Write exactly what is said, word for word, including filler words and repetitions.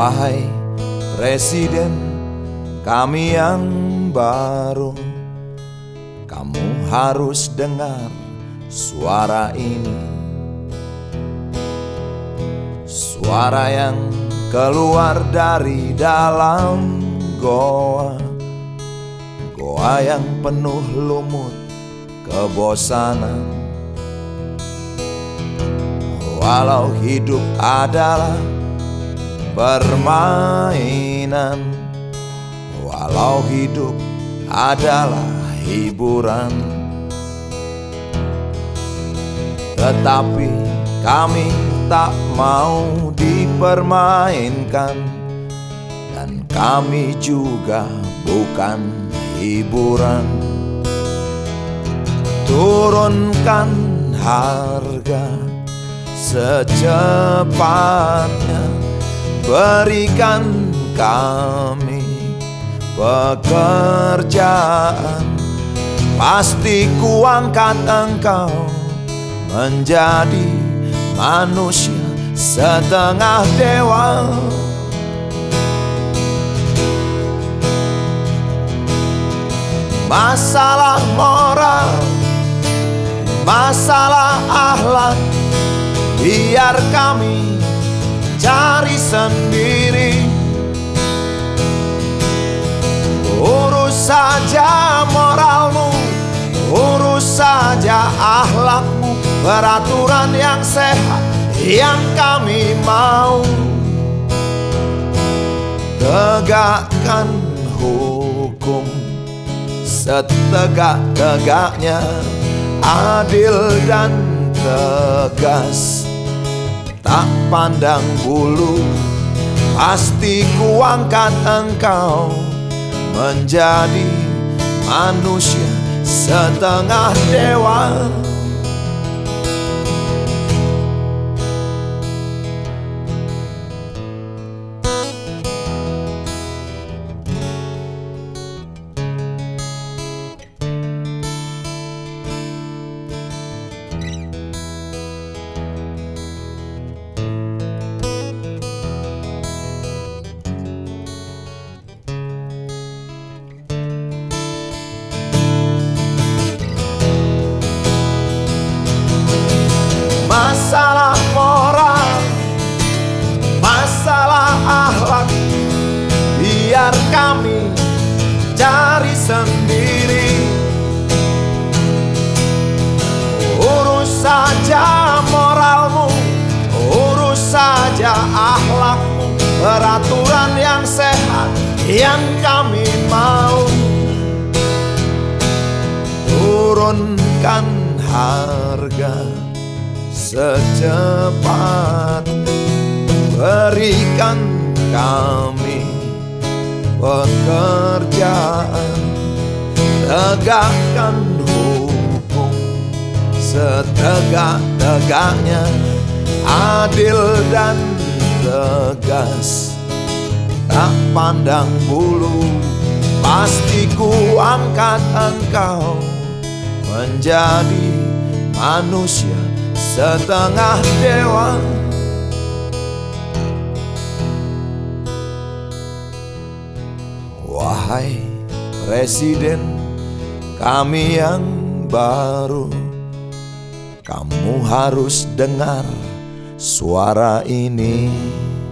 Wahai Presiden kami yang baru, kamu harus dengar suara ini. Suara yang keluar dari dalam goa, goa yang penuh lumut kebosanan. Walau hidup adalah permainan, walau hidup adalah hiburan, tetapi kami tak mau dipermainkan, dan kami juga bukan hiburan. Turunkan harga secepatnya, berikan kami pekerjaan. Pasti kuangkat engkau menjadi manusia setengah dewa. Masalah moral, masalah akhlak, biar kami cari sendiri. Urus saja moralmu, urus saja akhlakmu, peraturan yang sehat yang kami mau. Tegakkan hukum setegak-tegaknya, adil dan tegas, tak pandang bulu. Pasti kuangkat engkau menjadi manusia setengah dewa. Masalah moral, masalah akhlak, biar kami cari sendiri. Urus saja moralmu, urus saja akhlakmu, peraturan yang sehat yang kami mau. Turunkan harga secepat, berikan kami pekerjaan. Tegakkan hukum setegak-tegaknya, adil dan tegas, tak pandang bulu. Pasti kuangkat engkau menjadi manusia setengah dewa. Wahai Presiden kami yang baru, kamu harus dengar suara ini.